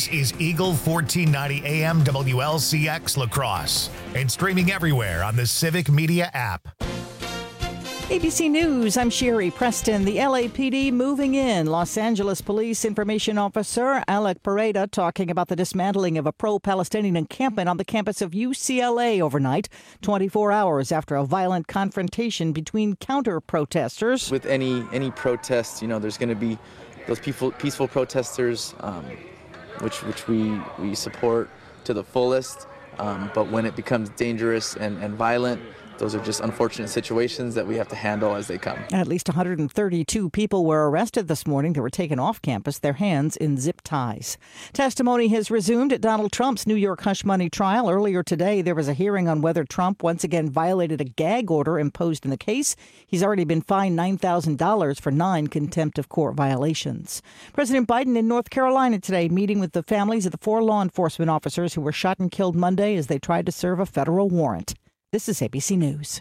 This is Eagle 1490 AM WLCX La Crosse and streaming everywhere on the Civic Media app. ABC News, I'm Sherry Preston. The LAPD moving in. Los Angeles Police Information Officer Alec Pereda talking about the dismantling of a pro-Palestinian encampment on the campus of UCLA overnight, 24 hours after a violent confrontation between counter-protesters. With any protest, there's going to be those peaceful protesters, which we support to the fullest. But when it becomes dangerous and violent, those are just unfortunate situations that we have to handle as they come. At least 132 people were arrested this morning. They were taken off campus, their hands in zip ties. Testimony has resumed at Donald Trump's New York hush money trial. Earlier today, there was a hearing on whether Trump once again violated a gag order imposed in the case. He's already been fined $9,000 for 9 contempt of court violations. President Biden in North Carolina today, meeting with the families of the 4 law enforcement officers who were shot and killed Monday as they tried to serve a federal warrant. This is ABC News.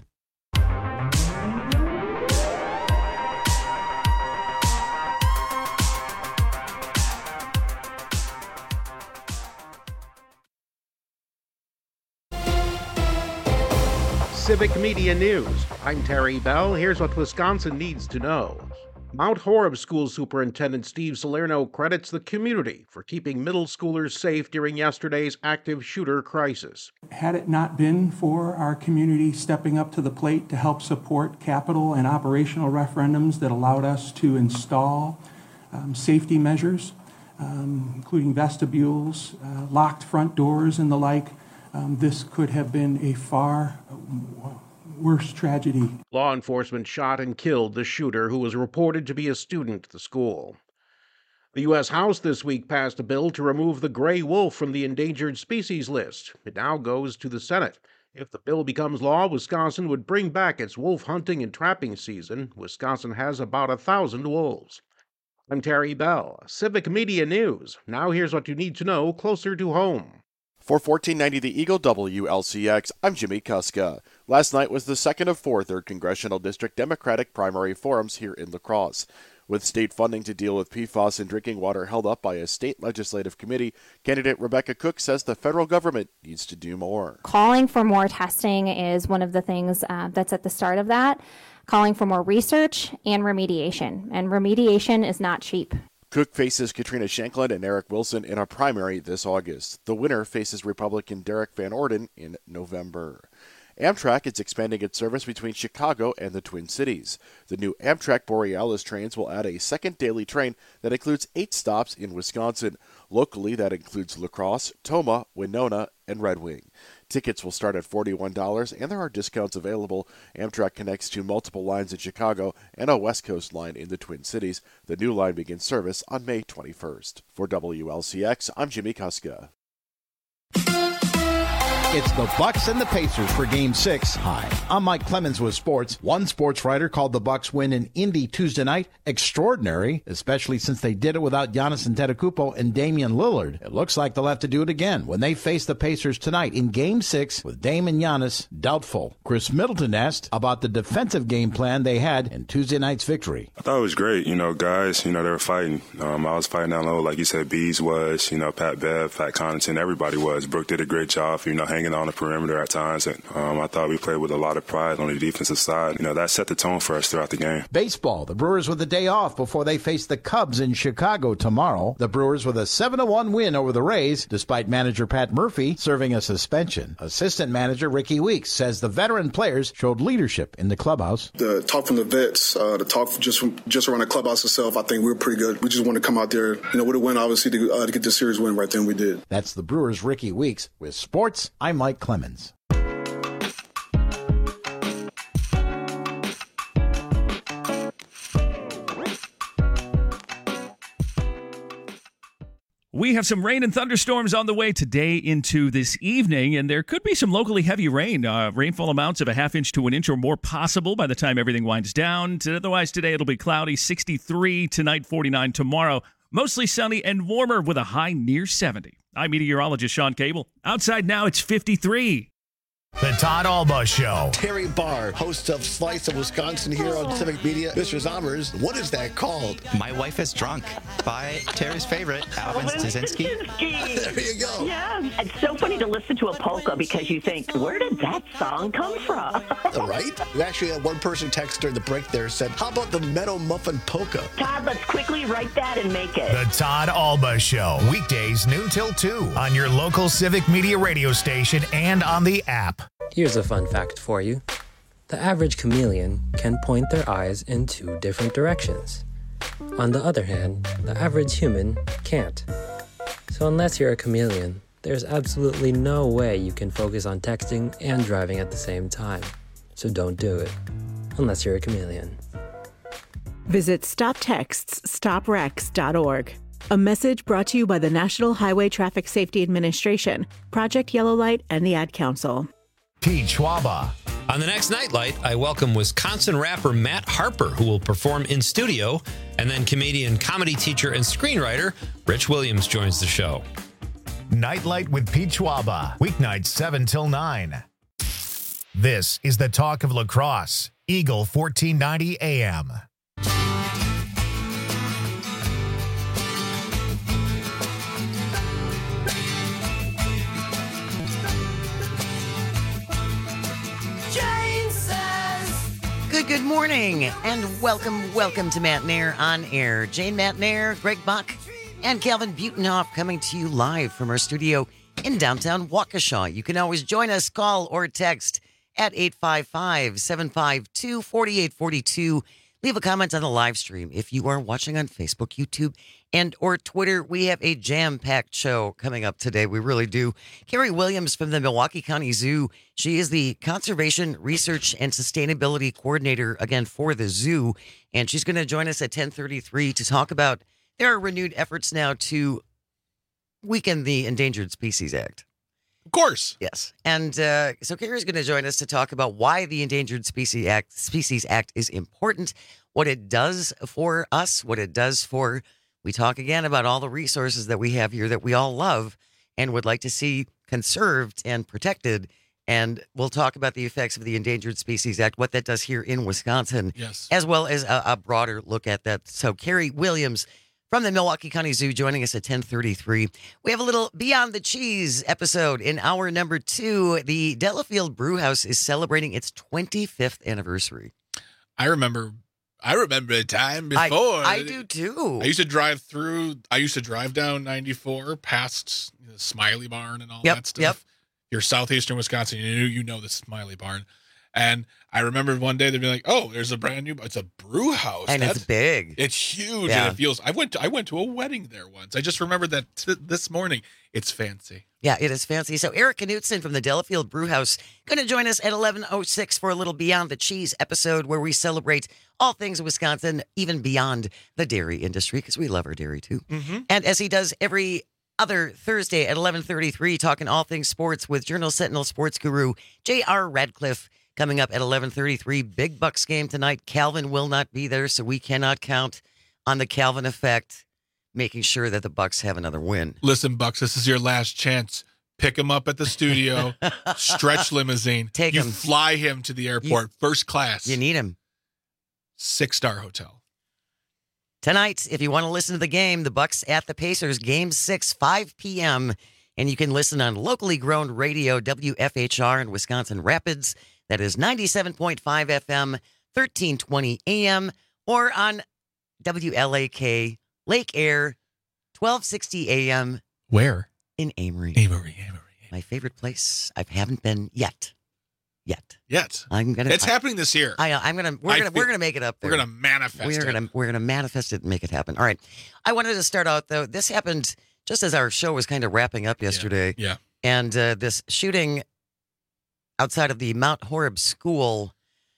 Civic Media News. I'm Terry Bell. Here's what Wisconsin needs to know. Mount Horeb School Superintendent Steve Salerno credits the community for keeping middle schoolers safe during yesterday's active shooter crisis. Had it not been for our community stepping up to the plate to help support capital and operational referendums that allowed us to install safety measures, including vestibules, locked front doors and the like, this could have been a far worse tragedy. Law enforcement shot and killed the shooter, who was reported to be a student at the school. The U.S. House this week passed a bill to remove the gray wolf from the endangered species list. It now goes to the Senate. If the bill becomes law, Wisconsin would bring back its wolf hunting and trapping season. Wisconsin has about 1,000 wolves. I'm Terry Bell, Civic Media News. Now here's what you need to know closer to home. For 1490 The Eagle WLCX, I'm Jimmy Kuska. Last night was the second of 4 3rd Congressional District Democratic primary forums here in La Crosse. With state funding to deal with PFAS in drinking water held up by a state legislative committee, candidate Rebecca Cook says the federal government needs to do more. Calling for more testing is one of the things that's at the start of that. Calling for more research and remediation. And remediation is not cheap. Cook faces Katrina Shanklin and Eric Wilson in a primary this August. The winner faces Republican Derek Van Orden in November. Amtrak is expanding its service between Chicago and the Twin Cities. The new Amtrak Borealis trains will add a second daily train that includes 8 stops in Wisconsin. Locally, that includes La Crosse, Tomah, Winona, and Red Wing. Tickets will start at $41, and there are discounts available. Amtrak connects to multiple lines in Chicago and a West Coast line in the Twin Cities. The new line begins service on May 21st. For WLCX, I'm Jimmy Kuska. It's the Bucks and the Pacers for Game 6. Hi, I'm Mike Clemens with sports. One sports writer called the Bucks win in Indy Tuesday night extraordinary, especially since they did it without Giannis Antetokounmpo and Damian Lillard. It looks like they'll have to do it again when they face the Pacers tonight in Game 6 with Dame and Giannis doubtful. Chris Middleton asked about the defensive game plan they had in Tuesday night's victory. I thought it was great. Guys, they were fighting. I was fighting down low, like you said. Bees was, Pat Bev, Pat Connaughton, everybody was. Brooke did a great job, hanging on the perimeter at times. And I thought we played with a lot of pride on the defensive side. That set the tone for us throughout the game. Baseball, the Brewers with a day off before they face the Cubs in Chicago tomorrow. The Brewers with a 7-1 win over the Rays, despite manager Pat Murphy serving a suspension. Assistant manager Ricky Weeks says the veteran players showed leadership in the clubhouse. The talk from the vets, the talk just around the clubhouse itself, I think we were pretty good. We just want to come out there, with a win, obviously, to get the series win right then we did. That's the Brewers' Ricky Weeks. With sports, I'm Mike Clemens. We have some rain and thunderstorms on the way today into this evening, and there could be some locally heavy rain. Rainfall amounts of a ½ inch to an inch or more possible by the time everything winds down. Otherwise, today it'll be cloudy, 63 tonight, 49 tomorrow. Mostly sunny and warmer with a high near 70. I'm meteorologist Sean Cable. Outside now, it's 53. The Todd Alba Show. Terry Barr, host of Slice of Wisconsin here on Civic Media. Mr. Zommers, what is that called? My Wife is Drunk by Terry's favorite, Alvin Stasinski. There you go. Yeah, it's so funny to listen to a polka because you think, where did that song come from? Right? We actually had one person text during the break there said, how about the Meadow Muffin Polka? Todd, let's quickly write that and make it. The Todd Alba Show. Weekdays noon till 2 on your local Civic Media radio station and on the app. Here's a fun fact for you. The average chameleon can point their eyes in 2 different directions. On the other hand, the average human can't. So unless you're a chameleon, there's absolutely no way you can focus on texting and driving at the same time. So don't do it, unless you're a chameleon. Visit StopTextsStopWrecks.org. A message brought to you by the National Highway Traffic Safety Administration, Project Yellow Light, and the Ad Council. Pete Schwaba. On the next Nightlight, I welcome Wisconsin rapper Matt Harper, who will perform in studio, and then comedian, comedy teacher, and screenwriter Rich Williams joins the show. Nightlight with Pete Schwaba. Weeknights 7 till 9. This is the talk of lacrosse. Eagle 1490 AM. Good morning, and welcome to Matt Nair on Air. Jane Matt Nair, Greg Buck, and Calvin Butenhoff coming to you live from our studio in downtown Waukesha. You can always join us, call or text at 855-752-4842. Leave a comment on the live stream. If you are watching on Facebook, YouTube, and or Twitter, we have a jam-packed show coming up today. We really do. Carrie Williams from the Milwaukee County Zoo. She is the Conservation Research and Sustainability Coordinator, again, for the zoo. And she's going to join us at 10:33 to talk about there are renewed efforts now to weaken the Endangered Species Act. Of course. Yes. And so Carrie's going to join us to talk about why the Endangered Species Act is important, what it does for us, what it does for, we talk again about all the resources that we have here that we all love and would like to see conserved and protected. And we'll talk about the effects of the Endangered Species Act, what that does here in Wisconsin, yes, as well as a broader look at that. So Carrie Williams from the Milwaukee County Zoo joining us at 10:33. We have a little Beyond the Cheese episode in hour number 2. The Delafield Brewhouse is celebrating its 25th anniversary. I remember a time before. I do too. I used to drive down 94 past the Smiley Barn and all that stuff. Yep. You're southeastern Wisconsin, you know the Smiley Barn. And I remember one day they'd be like, "Oh, there's a brand new. It's a brew house, and it's big. It's huge, and it feels." I went to a wedding there once. I just remembered that this morning. It's fancy. Yeah, it is fancy. So Eric Knutson from the Delafield Brewhouse going to join us at 11:06 for a little Beyond the Cheese episode where we celebrate all things Wisconsin, even beyond the dairy industry, because we love our dairy too. Mm-hmm. And as he does every other Thursday at 11:33, talking all things sports with Journal Sentinel sports guru J.R. Radcliffe. Coming up at 11:33, big Bucks game tonight. Calvin will not be there, so we cannot count on the Calvin effect, making sure that the Bucks have another win. Listen, Bucks, this is your last chance. Pick him up at the studio, stretch limousine. Take him. Fly him to the airport, first class. You need him. 6-star hotel. Tonight, if you want to listen to the game, the Bucks at the Pacers, Game 6, 5 p.m., and you can listen on locally grown radio, WFHR in Wisconsin Rapids. That is 97.5 FM, 1320 AM, or on WLAK, Lake Air, 1260 AM. Where? In Amory. Amory. My favorite place. I haven't been yet. It's happening this year. We're gonna make it up there. We're gonna manifest it. We're gonna manifest it and make it happen. All right. I wanted to start out though. This happened just as our show was kind of wrapping up yesterday. Yeah. And this shooting outside of the Mount Horeb School,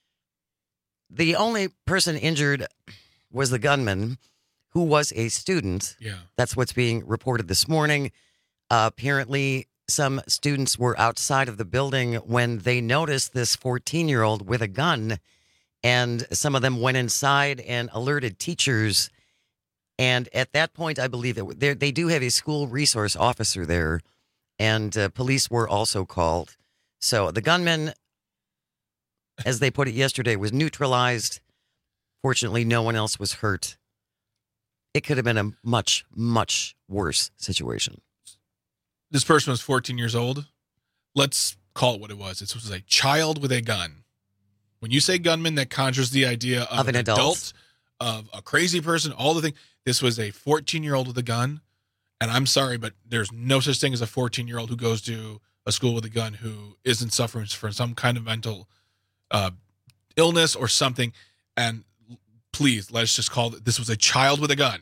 the only person injured was the gunman, who was a student. Yeah. That's what's being reported this morning. Apparently, some students were outside of the building when they noticed this 14-year-old with a gun, and some of them went inside and alerted teachers. And at that point, I believe that they do have a school resource officer there, and police were also called. So the gunman, as they put it yesterday, was neutralized. Fortunately, no one else was hurt. It could have been a much, much worse situation. This person was 14 years old. Let's call it what it was. This was a child with a gun. When you say gunman, that conjures the idea of an adult, of a crazy person, all the things. This was a 14-year-old with a gun. And I'm sorry, but there's no such thing as a 14-year-old who goes to a school with a gun who isn't suffering from some kind of mental illness or something. And please, let's just call it, this was a child with a gun.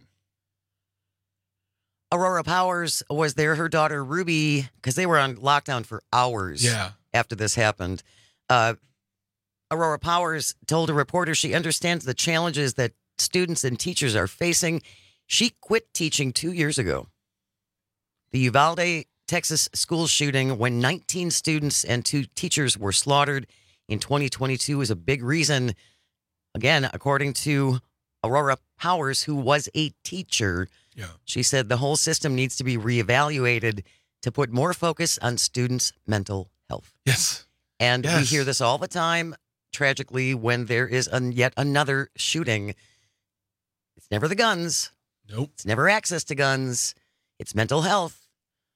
Aurora Powers was there. Her daughter, Ruby, because they were on lockdown for hours after this happened. Aurora Powers told a reporter she understands the challenges that students and teachers are facing. She quit teaching 2 years ago. The Uvalde, Texas school shooting when 19 students and 2 teachers were slaughtered in 2022 is a big reason. Again, according to Aurora Powers, who was a teacher, she said the whole system needs to be reevaluated to put more focus on students' mental health. Yes. And we hear this all the time, tragically, when there is yet another shooting. It's never the guns. Nope. It's never access to guns. It's mental health.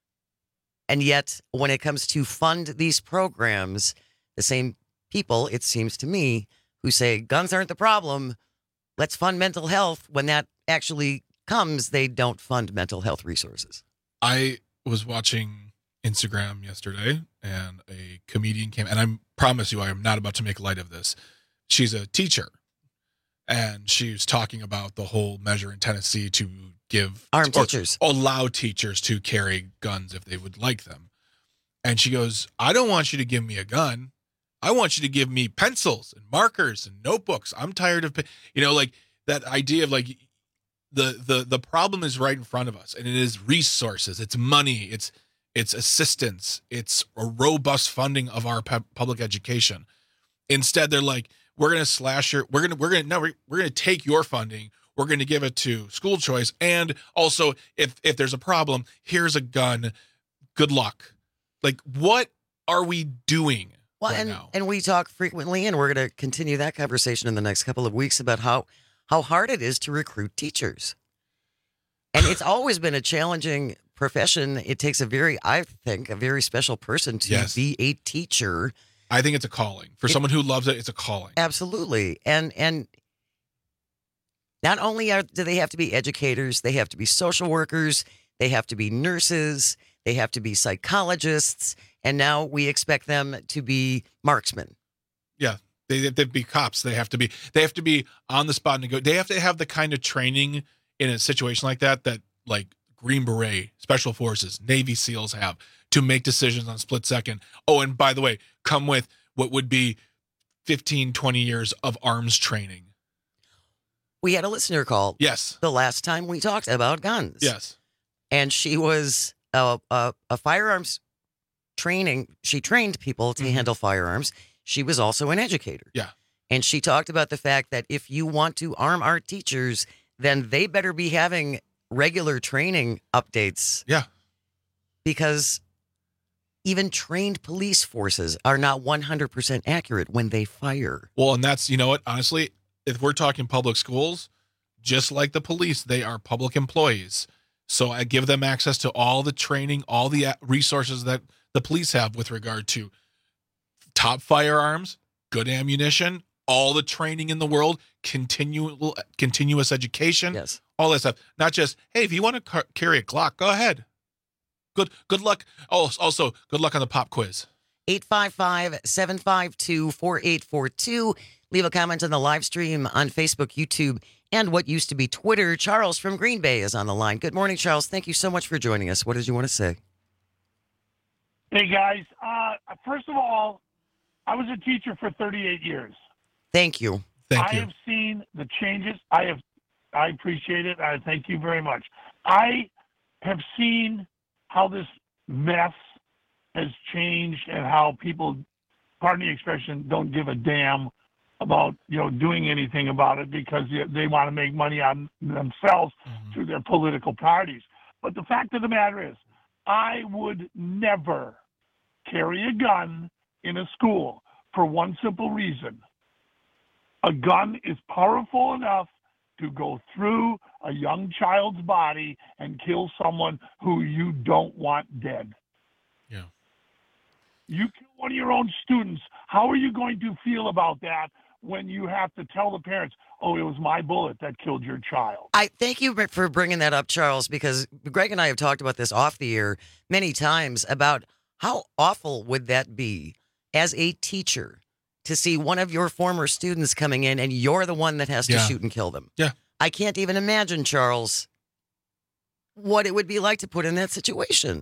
And yet, when it comes to fund these programs, the same people, it seems to me, who say guns aren't the problem, let's fund mental health, when that actually comes, they don't fund mental health resources. I was watching Instagram yesterday, and a comedian came, and I promise you I am not about to make light of this. She's a teacher, and she was talking about the whole measure in Tennessee to give armed teachers, allow teachers to carry guns if they would like them. And she goes, I don't want you to give me a gun. I want you to give me pencils and markers and notebooks. I'm tired of, like that idea of like the problem is right in front of us, and it is resources, it's money, it's assistance, it's a robust funding of our public education. Instead, they're like, we're going to slash your, we're going to take your funding. We're going to give it to school choice. And also, if there's a problem, here's a gun. Good luck. Like, what are we doing? Well, and we talk frequently, and we're going to continue that conversation in the next couple of weeks about how hard it is to recruit teachers. And it's always been a challenging profession. It takes I think, a very special person to be a teacher. I think it's a calling. For someone who loves it, it's a calling. Absolutely. And not only do they have to be educators, they have to be social workers, they have to be nurses, they have to be psychologists, and now we expect them to be marksmen. Yeah, they have to be cops. They have to be on the spot and go. They have to have the kind of training in a situation like that like Green Beret, Special Forces, Navy SEALs have to make decisions on split second. Oh, and by the way, come with what would be 15, 20 years of arms training. We had a listener call. Yes. The last time we talked about guns. Yes. And she was a firearms training. She trained people to handle firearms. She was also an educator. Yeah. And she talked about the fact that if you want to arm our teachers, then they better be having regular training updates. Yeah. Because even trained police forces are not 100% accurate when they fire. Well, and that's, you know what, honestly, if we're talking public schools, just like the police, they are public employees. So I give them access to all the training, all the resources that the police have with regard to top firearms, good ammunition, all the training in the world, continuous education, all that stuff. Not just, hey, if you want to carry a Glock, go ahead. Good luck. Oh, also, good luck on the pop quiz. 855-752-4842. Leave a comment on the live stream on Facebook, YouTube, and what used to be Twitter. Charles from Green Bay is on the line. Good morning, Charles. Thank you so much for joining us. What did you want to say? Hey, guys. First of all, I was a teacher for 38 years. Thank you. I have seen the changes. I appreciate it. I thank you very much. I have seen how this mess has changed and how people, pardon the expression, don't give a damn about, doing anything about it because they want to make money on themselves through their political parties. But the fact of the matter is, I would never carry a gun in a school for one simple reason. A gun is powerful enough to go through a young child's body and kill someone who you don't want dead. Yeah. You kill one of your own students. How are you going to feel about that when you have to tell the parents, oh, it was my bullet that killed your child? I thank you for bringing that up, Charles, because Greg and I have talked about this off the air many times about how awful would that be as a teacher to see one of your former students coming in and you're the one that has to shoot and kill them. Yeah. I can't even imagine, Charles, what it would be like to put in that situation.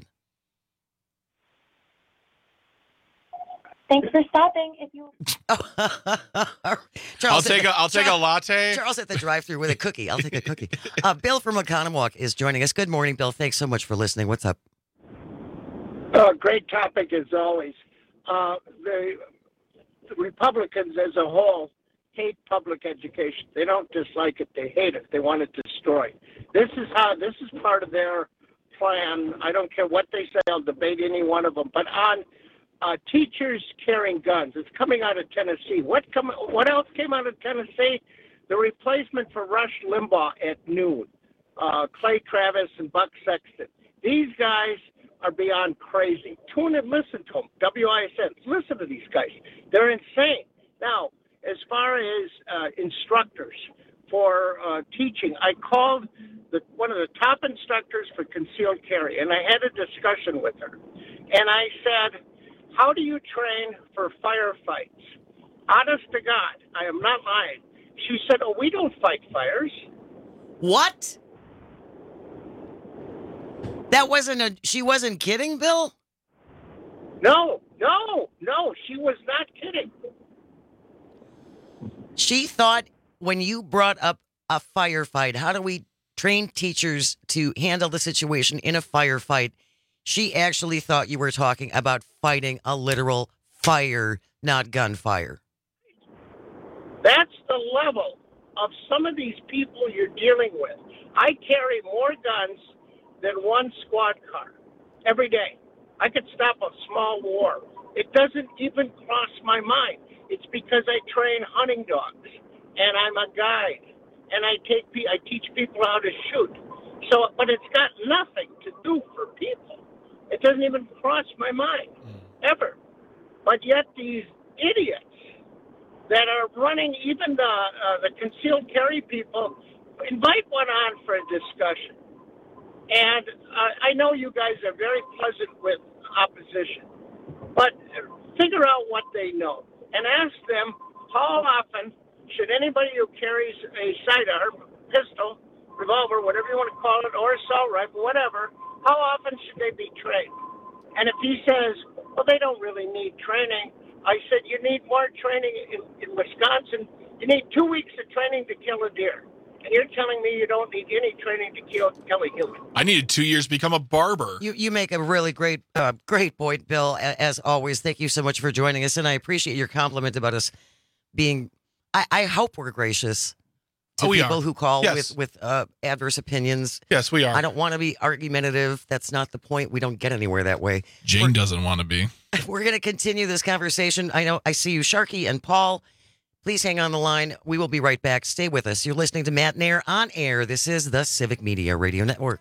Thanks for stopping. If you Charles, I'll take a latte. Charles at the drive-thru with a cookie. I'll take a cookie. Bill from Oconomowoc is joining us. Good morning, Bill. Thanks so much for listening. What's up? Great topic as always. The Republicans as a whole hate public education. They don't dislike it. They hate it. They want it destroyed. This is part of their plan. I don't care what they say. I'll debate any one of them. But on teachers carrying guns, it's coming out of Tennessee. What else came out of Tennessee? The replacement for Rush Limbaugh at noon. Clay Travis and Buck Sexton. These guys are beyond crazy. Tune and listen to them. WISN. Listen to these guys. They're insane. Now, as far as instructors for teaching, I called one of the top instructors for concealed carry, and I had a discussion with her. And I said, how do you train for firefights? Honest to God, I am not lying. She said, oh, we don't fight fires. What? She wasn't kidding, Bill? No, she was not kidding. She thought when you brought up a firefight, how do we train teachers to handle the situation in a firefight? She actually thought you were talking about fighting a literal fire, not gunfire. That's the level of some of these people you're dealing with. I carry more guns than one squad car every day. I could stop a small war. It doesn't even cross my mind. It's because I train hunting dogs, and I'm a guide, and I teach people how to shoot. So, but it's got nothing to do for people. It doesn't even cross my mind, ever. But yet these idiots that are running, even the concealed carry people, invite one on for a discussion. And I know you guys are very pleasant with opposition, but figure out what they know and ask them how often should anybody who carries a sidearm, pistol, revolver, whatever you want to call it, or assault rifle, whatever, how often should they be trained? And if he says, well, they don't really need training, I said, you need more training in Wisconsin. You need 2 weeks of training to kill a deer. And you're telling me you don't need any training to kill a human. I needed 2 years to become a barber. You make a really great point, Bill, as always. Thank you so much for joining us. And I appreciate your compliment about us being, I hope we're gracious to people who call with adverse opinions. Yes, we are. I don't want to be argumentative. That's not the point. We don't get anywhere that way. Jane doesn't want to be. We're going to continue this conversation. I see you, Sharky and Paul. Please hang on the line. We will be right back. Stay with us. You're listening to Matt Nair on air. This is the Civic Media Radio Network.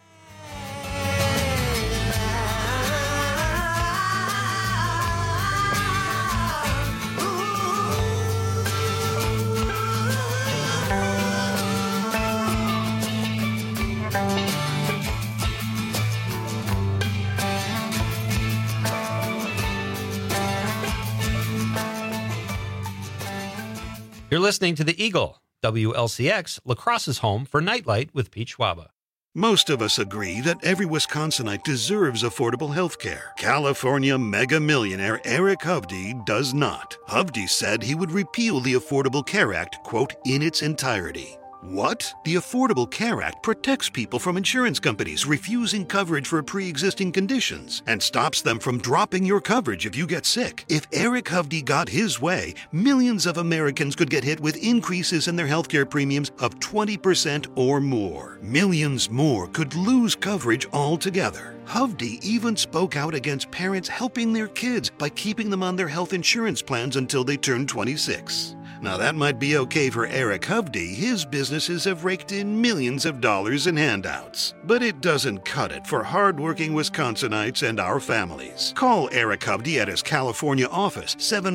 You're listening to The Eagle, WLCX, La Crosse's home for Nightlight with Pete Schwaba. Most of us agree that every Wisconsinite deserves affordable health care. California mega millionaire Eric Hovde does not. Hovde said he would repeal the Affordable Care Act, quote, in its entirety. What? The Affordable Care Act protects people from insurance companies refusing coverage for pre-existing conditions and stops them from dropping your coverage if you get sick. If Eric Hovde got his way, millions of Americans could get hit with increases in their healthcare premiums of 20% or more. Millions more could lose coverage altogether. Hovde even spoke out against parents helping their kids by keeping them on their health insurance plans until they turn 26. Now that might be okay for Eric Hovde. His businesses have raked in millions of dollars in handouts. But it doesn't cut it for hardworking Wisconsinites and our families. Call Eric Hovde at his California office,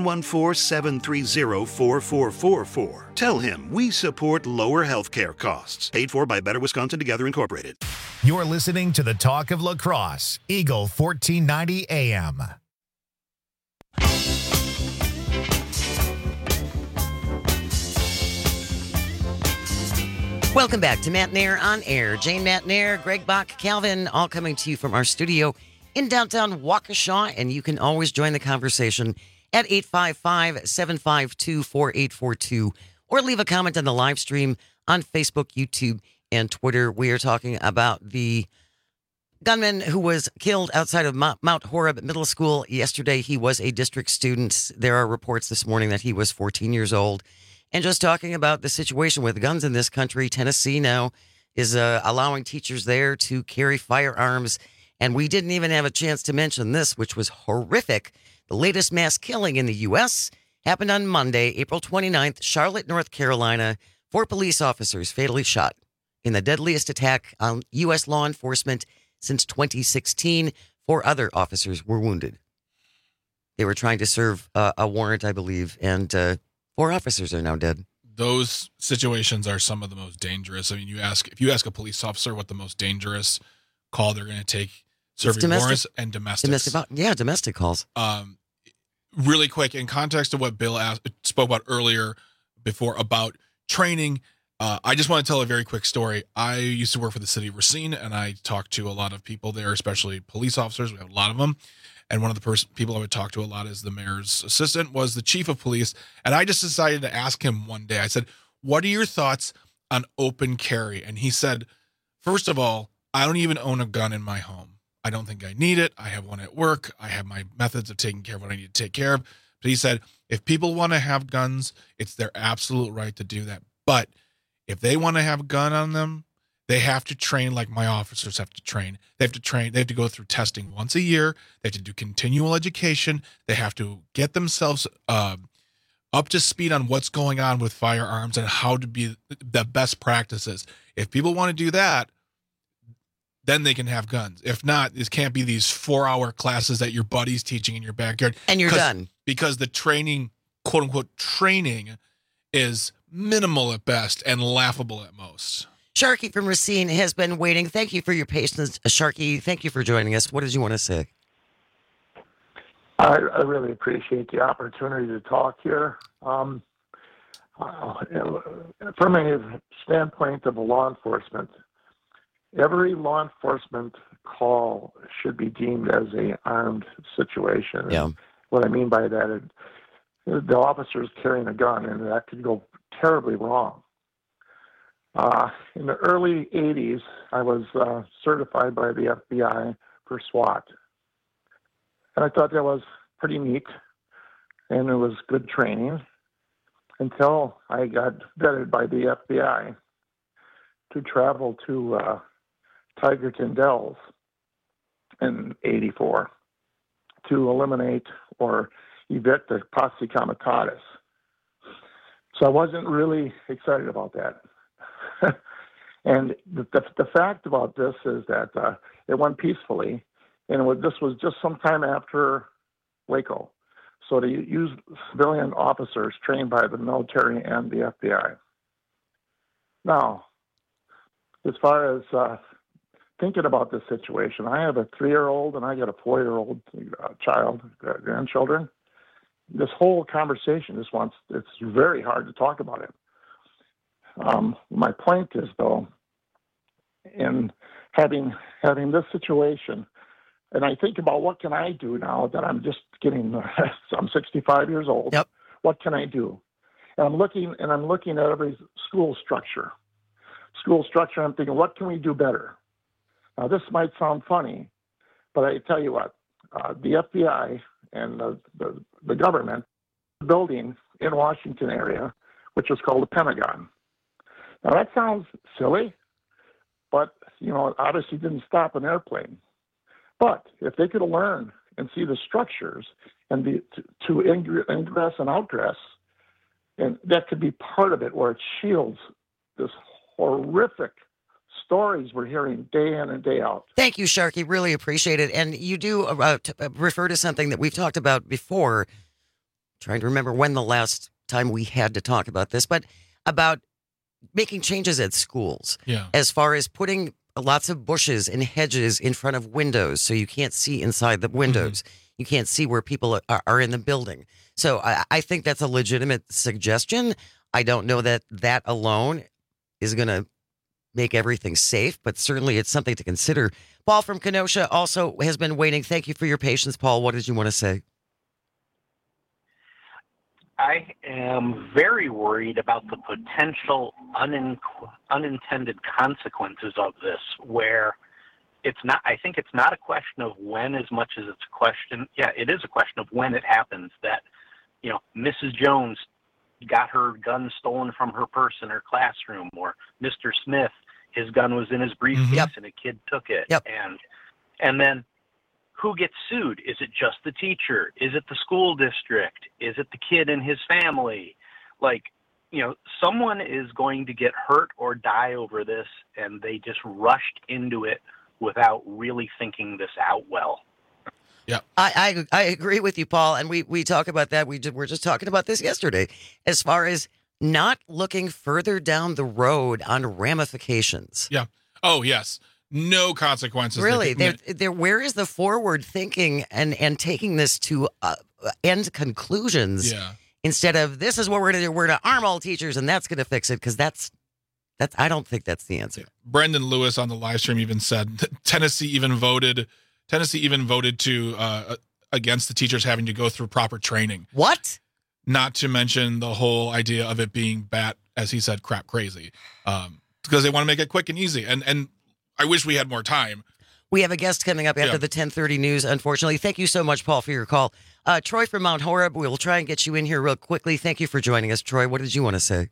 714-730-4444. Tell him we support lower health care costs. Paid for by Better Wisconsin Together Incorporated. You're listening to the Talk of La Crosse, Eagle 1490 AM. Welcome back to Matt Nair on Air. Jane Matt Nair, Greg Bach, Calvin, all coming to you from our studio in downtown Waukesha. And you can always join the conversation at 855-752-4842 or leave a comment on the live stream on Facebook, YouTube, and Twitter. We are talking about the gunman who was killed outside of Mount Horeb Middle School yesterday. He was a district student. There are reports this morning that he was 14 years old. And just talking about the situation with guns in this country, Tennessee now is allowing teachers there to carry firearms. And we didn't even have a chance to mention this, which was horrific. The latest mass killing in the U.S. happened on Monday, April 29th, Charlotte, North Carolina. 4 police officers fatally shot in the deadliest attack on U.S. law enforcement since 2016. 4 other officers were wounded. They were trying to serve a warrant, I believe, and 4 officers are now dead. Those situations are some of the most dangerous. I mean, if you ask a police officer what the most dangerous call they're going to take, serving warrants and domestics. Domestic calls. Really quick, in context of what Bill spoke about earlier before about training, I just want to tell a very quick story. I used to work for the city of Racine, and I talked to a lot of people there, especially police officers. We have a lot of them. And one of the people I would talk to a lot as the mayor's assistant was the chief of police. And I just decided to ask him one day, I said, what are your thoughts on open carry? And he said, first of all, I don't even own a gun in my home. I don't think I need it. I have one at work. I have my methods of taking care of what I need to take care of. But he said, if people want to have guns, it's their absolute right to do that. But if they want to have a gun on them, they have to train like my officers have to train. They have to train. They have to go through testing once a year. They have to do continual education. They have to get themselves up to speed on what's going on with firearms and how to be the best practices. If people want to do that, then they can have guns. If not, this can't be these 4-hour classes that your buddy's teaching in your backyard. And you're done. Because the training, quote unquote, training is minimal at best and laughable at most. Sharky from Racine has been waiting. Thank you for your patience, Sharky. Thank you for joining us. What did you want to say? I really appreciate the opportunity to talk here. From a standpoint of law enforcement, every law enforcement call should be deemed as an armed situation. Yeah. What I mean by that is the officer's carrying a gun, and that could go terribly wrong. In the early 80s, I was certified by the FBI for SWAT. And I thought that was pretty neat, and it was good training until I got vetted by the FBI to travel to Tigerton Dells in 84 to eliminate or evict the posse comitatus. So I wasn't really excited about that. And the fact about this is that it went peacefully, and this was just sometime after Waco. So to use civilian officers trained by the military and the FBI. Now, as far as thinking about this situation, I have a 3-year-old and I got a 4-year-old child, grandchildren. This whole conversation it's very hard to talk about it. My point is, though, in having this situation, and I think about what can I do now that I'm just I'm 65 years old. Yep. What can I do? And I'm looking at every school structure. school structure. I'm thinking, what can we do better? Now, this might sound funny, but I tell you what, the FBI and the government building in Washington area, which is called the Pentagon. Now, that sounds silly, but, you know, it obviously didn't stop an airplane. But if they could learn and see the structures and to ingress and outgress, and that could be part of it where it shields this horrific stories we're hearing day in and day out. Thank you, Sharky. Really appreciate it. And you do refer to something that we've talked about before. Trying to remember when the last time we had to talk about this, but about making changes at schools. Yeah. As far as putting lots of bushes and hedges in front of windows so you can't see inside the windows. You can't see where people are in the building. So I think that's a legitimate suggestion. I don't know that that alone is going to make everything safe, but certainly it's something to consider. Paul from Kenosha also has been waiting. Thank you for your patience, Paul. What did you want to say? I am very worried about the potential unintended consequences of this, where it's not, I think it's not a question of when as much as it's a question, it is a question of when it happens that, you know, Mrs. Jones got her gun stolen from her purse in her classroom, or Mr. Smith, his gun was in his briefcase and a kid took it. And then who gets sued? Is it just the teacher? Is it the school district? Is it the kid and his family? Like, you know, someone is going to get hurt or die over this, and they just rushed into it without really thinking this out well. Yeah, I agree with you, Paul, and we talk about that. We're just talking about this yesterday, as far as not looking further down the road on ramifications. Yeah. Oh, yes. No consequences. Really, where is the forward thinking and taking this to end conclusions? Yeah. Instead of, this is what we're going to do. We're going to arm all teachers, and that's going to fix it, because that's I don't think that's the answer. Yeah. Brendan Lewis on the live stream even said that Tennessee even voted to against the teachers having to go through proper training. What? Not to mention the whole idea of it being as he said, crap crazy, because they want to make it quick and easy. And I wish we had more time. We have a guest coming up after the 10:30 news, unfortunately. Thank you so much, Paul, for your call. Troy from Mount Horeb, we'll try and get you in here real quickly. Thank you for joining us, Troy. What did you want to say?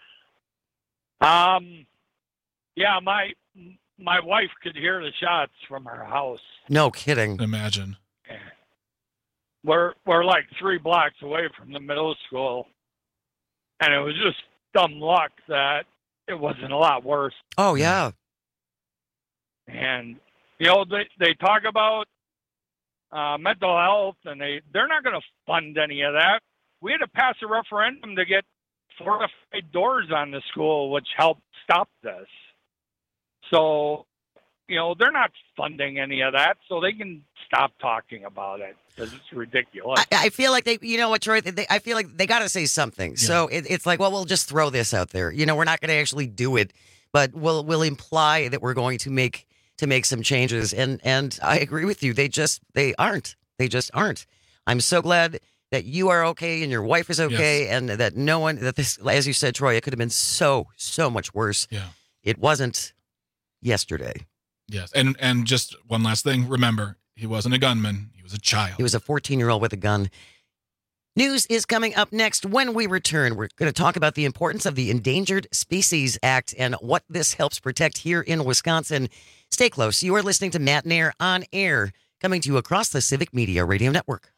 Yeah, my wife could hear the shots from her house. No kidding. Imagine. We're like 3 blocks away from the middle school, and it was just dumb luck that it wasn't a lot worse. Oh, yeah. And, you know, they talk about mental health, and they're not going to fund any of that. We had to pass a referendum to get fortified doors on the school, which helped stop this. So, you know, they're not funding any of that, so they can stop talking about it, because it's ridiculous. I feel like you know what, Troy, I feel like they got to say something. Yeah. So it's like, well, we'll just throw this out there. You know, we're not going to actually do it, but we'll imply that we're going to make some changes. And I agree with you. They just aren't. I'm so glad that you are okay and your wife is okay, and that this, as you said, Troy, it could have been so much worse. Yeah. It wasn't yesterday. Yes. And just one last thing. Remember, he wasn't a gunman. He was a child. He was a 14-year-old with a gun. News is coming up next. When we return, we're going to talk about the importance of the Endangered Species Act and what this helps protect here in Wisconsin. Stay close. You are listening to Matt Nair on Air, coming to you across the Civic Media Radio Network.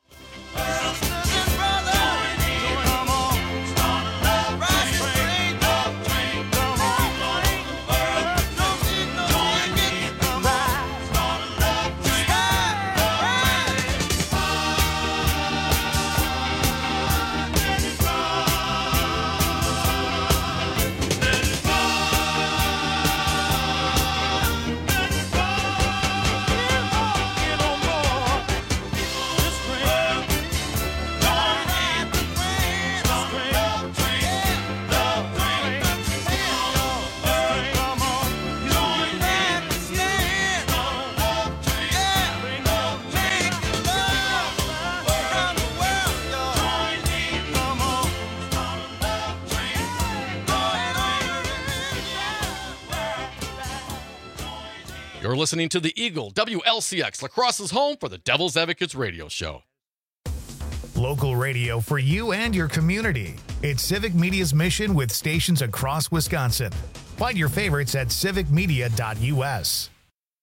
You're listening to the Eagle WLCX, La Crosse's home for the Devil's Advocates radio show. Local radio for you and your community. It's Civic Media's mission with stations across Wisconsin. Find your favorites at civicmedia.us.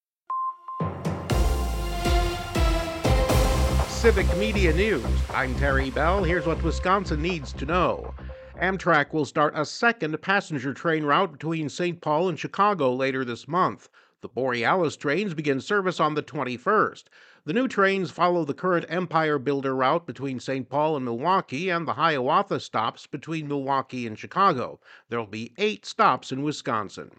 Civic Media News. I'm Terry Bell. Here's what Wisconsin needs to know. Amtrak will start a second passenger train route between St. Paul and Chicago later this month. The Borealis trains begin service on the 21st. The new trains follow the current Empire Builder route between St. Paul and Milwaukee and the Hiawatha stops between Milwaukee and Chicago. There will be 8 stops in Wisconsin.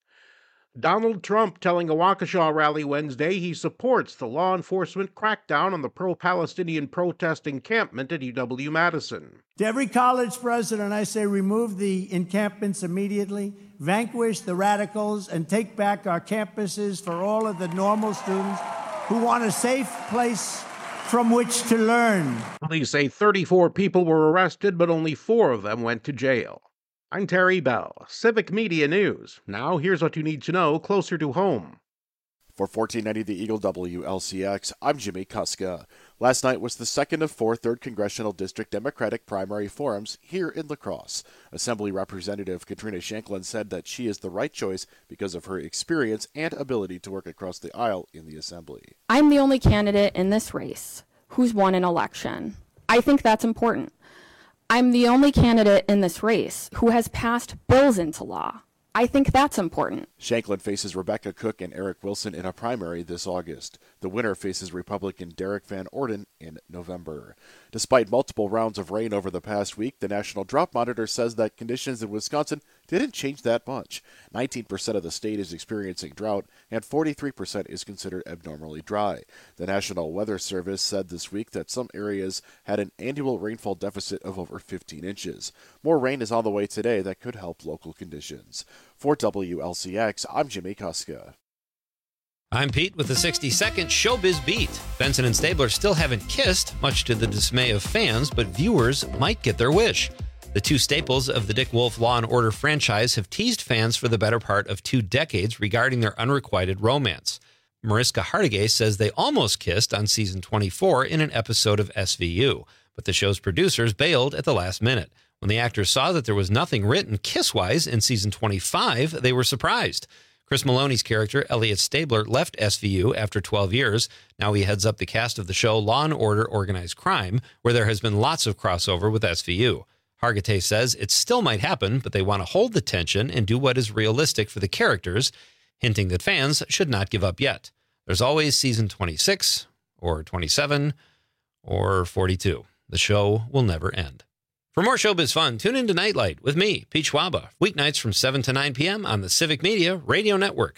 Donald Trump telling a Waukesha rally Wednesday he supports the law enforcement crackdown on the pro-Palestinian protest encampment at UW-Madison. To every college president, I say remove the encampments immediately, vanquish the radicals, and take back our campuses for all of the normal students who want a safe place from which to learn. Police say 34 people were arrested, but only 4 of them went to jail. I'm Terry Bell, Civic Media News. Now here's what you need to know closer to home. For 1490 The Eagle WLCX, I'm Jimmy Kuska. Last night was the second of 4 3rd Congressional District Democratic primary forums here in La Crosse. Assembly Representative Katrina Shanklin said that she is the right choice because of her experience and ability to work across the aisle in the Assembly. I'm the only candidate in this race who's won an election. I think that's important. I'm the only candidate in this race who has passed bills into law. I think that's important. Shanklin faces Rebecca Cook and Eric Wilson in a primary this August. The winner faces Republican Derek Van Orden in November. Despite multiple rounds of rain over the past week, the National Drought Monitor says that conditions in Wisconsin didn't change that much. 19% of the state is experiencing drought, and 43% is considered abnormally dry. The National Weather Service said this week that some areas had an annual rainfall deficit of over 15 inches. More rain is on the way today that could help local conditions. For WLCX, I'm Jimmy Kuska. I'm Pete with the 60-second Showbiz Beat. Benson and Stabler still haven't kissed, much to the dismay of fans, but viewers might get their wish. The 2 staples of the Dick Wolf Law & Order franchise have teased fans for the better part of 2 decades regarding their unrequited romance. Mariska Hargitay says they almost kissed on season 24 in an episode of SVU, but the show's producers bailed at the last minute. When the actors saw that there was nothing written kiss-wise in season 25, they were surprised. Chris Maloney's character, Elliot Stabler, left SVU after 12 years. Now he heads up the cast of the show Law & Order Organized Crime, where there has been lots of crossover with SVU. Hargitay says it still might happen, but they want to hold the tension and do what is realistic for the characters, hinting that fans should not give up yet. There's always season 26, or 27, or 42. The show will never end. For more showbiz fun, tune in to Nightlight with me, Pete Schwaba, weeknights from 7 to 9 p.m. on the Civic Media Radio Network.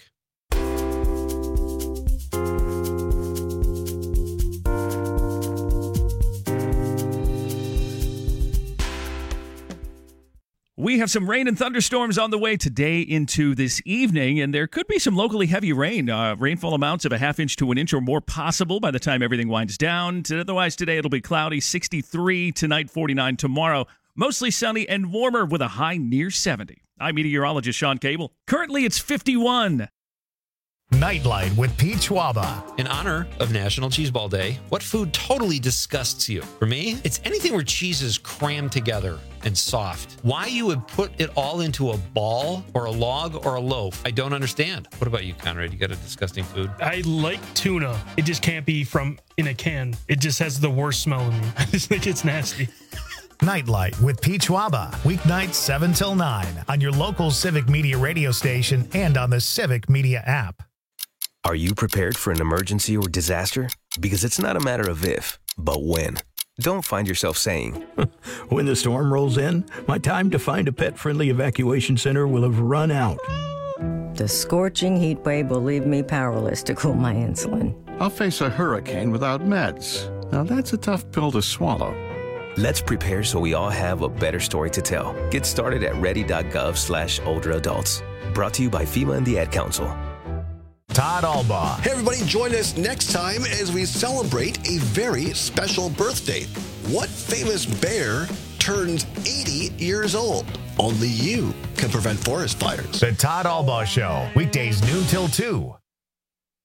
We have some rain and thunderstorms on the way today into this evening, and there could be some locally heavy rain. Rainfall amounts of a ½ inch to 1 inch or more possible by the time everything winds down. Otherwise, today it'll be cloudy, 63 tonight, 49 tomorrow. Mostly sunny and warmer with a high near 70. I'm meteorologist Sean Cable. Currently, it's 51. Nightlight with Pete Schwaba. In honor of National Cheese Ball Day, what food totally disgusts you? For me, it's anything where cheese is crammed together and soft. Why you would put it all into a ball or a log or a loaf, I don't understand. What about you, Conrad? You got a disgusting food? I like tuna. It just can't be from in a can. It just has the worst smell to me. I just think it's nasty. Nightlight with Pete Schwaba. Weeknights 7 till 9 on your local Civic Media radio station and on the Civic Media app. Are you prepared for an emergency or disaster? Because it's not a matter of if, but when. Don't find yourself saying, when the storm rolls in, my time to find a pet-friendly evacuation center will have run out. The scorching heat wave will leave me powerless to cool my insulin. I'll face a hurricane without meds. Now that's a tough pill to swallow. Let's prepare so we all have a better story to tell. Get started at ready.gov/older adults. Brought to you by FEMA and the Ad Council. Todd Albaugh. Hey, everybody, join us next time as we celebrate a very special birthday. What famous bear turns 80 years old? Only you can prevent forest fires. The Todd Albaugh Show, weekdays noon till 2.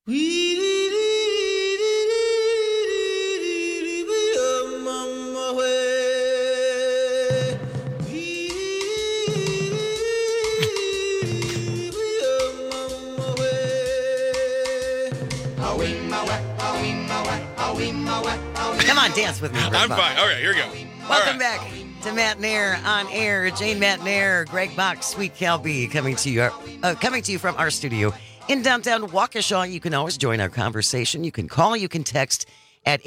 Come on, dance with me. I'm fine. All right, here we go. Welcome back to Matt Nair on air. Jane Matt Nair, Greg Box, Sweet Calby coming to you from our studio in downtown Waukesha. You can always join our conversation. You can call, you can text at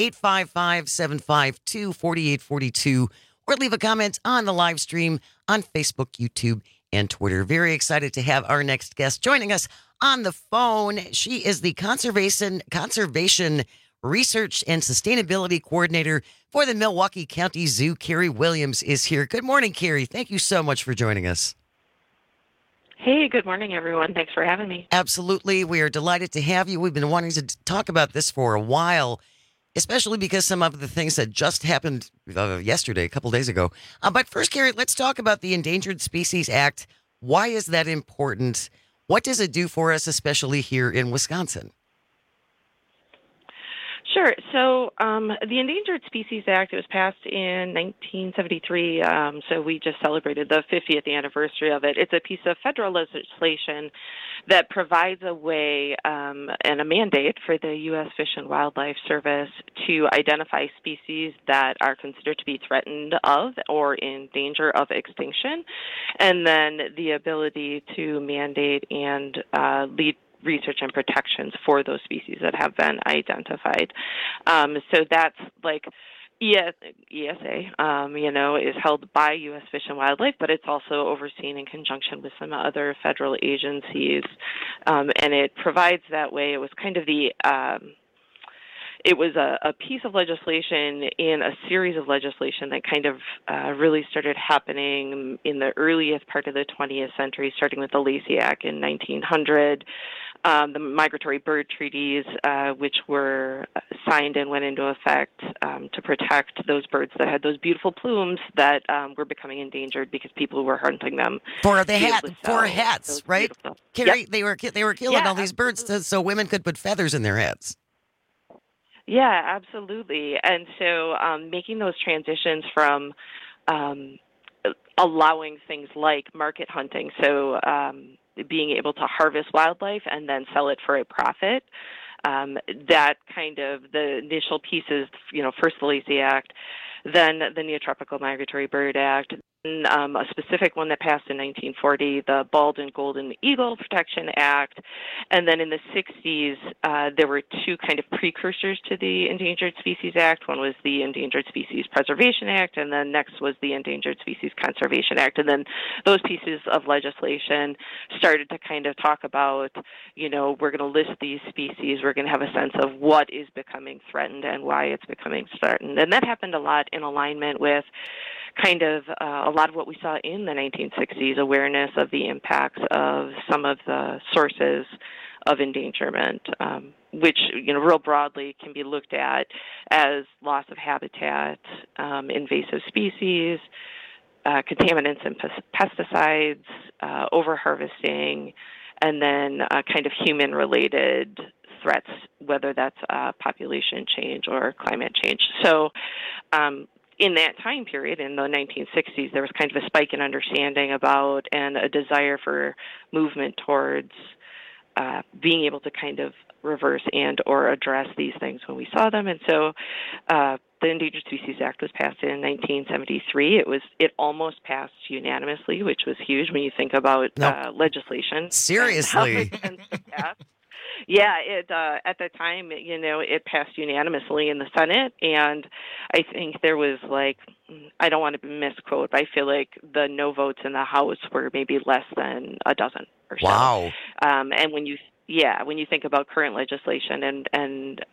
855-752-4842 or leave a comment on the live stream on Facebook, YouTube, and Twitter. Very excited to have our next guest joining us on the phone. She is the Conservation Research and Sustainability Coordinator for the Milwaukee County Zoo. Carrie Williams is here. Good morning, Carrie. Thank you so much for joining us. Hey, good morning, everyone. Thanks for having me. Absolutely. We are delighted to have you. We've been wanting to talk about this for a while, especially because some of the things that just happened yesterday, a couple days ago. But first, Carrie, let's talk about the Endangered Species Act. Why is that important? What does it do for us, especially here in Wisconsin? Sure. So the Endangered Species Act, it was passed in 1973, so we just celebrated the 50th anniversary of it. It's a piece of federal legislation that provides a way and a mandate for the U.S. Fish and Wildlife Service to identify species that are considered to be threatened of or in danger of extinction, and then the ability to mandate and lead research and protections for those species that have been identified. So that's like ESA, is held by U.S. Fish and Wildlife, but it's also overseen in conjunction with some other federal agencies. And it provides that way. It was kind of it was a piece of legislation in a series of legislation that kind of really started happening in the earliest part of the 20th century, starting with the Lacey Act in 1900. The migratory bird treaties, which were signed and went into effect to protect those birds that had those beautiful plumes that were becoming endangered because people were hunting them for hats, right? Carrie, yep. they were killing all these birds so women could put feathers in their hats. Yeah, absolutely. And so making those transitions from allowing things like market hunting, so being able to harvest wildlife and then sell it for a profit, that kind of the initial pieces, first the Lacey Act, then the Neotropical Migratory Bird Act, a specific one that passed in 1940, the Bald and Golden Eagle Protection Act, and then in the 60s, there were two kind of precursors to the Endangered Species Act. One was the Endangered Species Preservation Act, and then next was the Endangered Species Conservation Act. And then those pieces of legislation started to kind of talk about, we're going to list these species, we're going to have a sense of what is becoming threatened and why it's becoming threatened. And that happened a lot in alignment with kind of a lot of what we saw in the 1960s, awareness of the impacts of some of the sources of endangerment, which, real broadly can be looked at as loss of habitat, invasive species, contaminants and pesticides, overharvesting, and then kind of human-related threats, whether that's population change or climate change. So in that time period, in the 1960s, there was kind of a spike in understanding about and a desire for movement towards being able to kind of reverse and or address these things when we saw them. And so the Endangered Species Act was passed in 1973. It almost passed unanimously, which was huge when you think about legislation. Seriously. Yeah, at the time, it passed unanimously in the Senate, and I think there was I don't want to misquote, but I feel like the no votes in the House were maybe less than a dozen or so. Wow. And when you think about current legislation and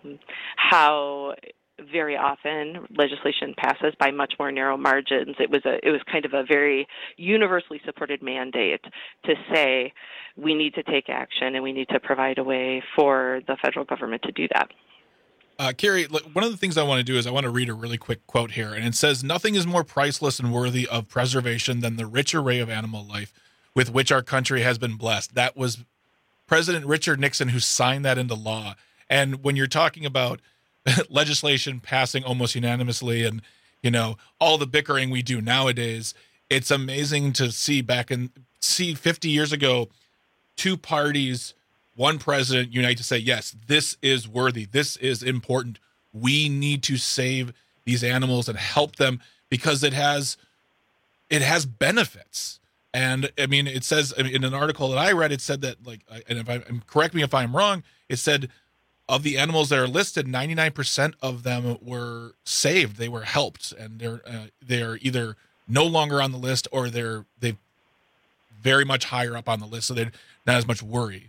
how very often legislation passes by much more narrow margins, it was kind of a very universally supported mandate to say we need to take action and we need to provide a way for the federal government to do that. Carrie, one of the things I want to do is I want to read a really quick quote here, and it says, "Nothing is more priceless and worthy of preservation than the rich array of animal life with which our country has been blessed." That was President Richard Nixon who signed that into law. And when you're talking about legislation passing almost unanimously and, all the bickering we do nowadays, it's amazing to see 50 years ago, two parties, one president unite to say, yes, this is worthy. This is important. We need to save these animals and help them because it has benefits. And I mean, it says in an article that I read, it said that correct me if I'm wrong, it said of the animals that are listed, 99% of them were saved. They were helped, and they're either no longer on the list or they're very much higher up on the list, so they're not as much worry.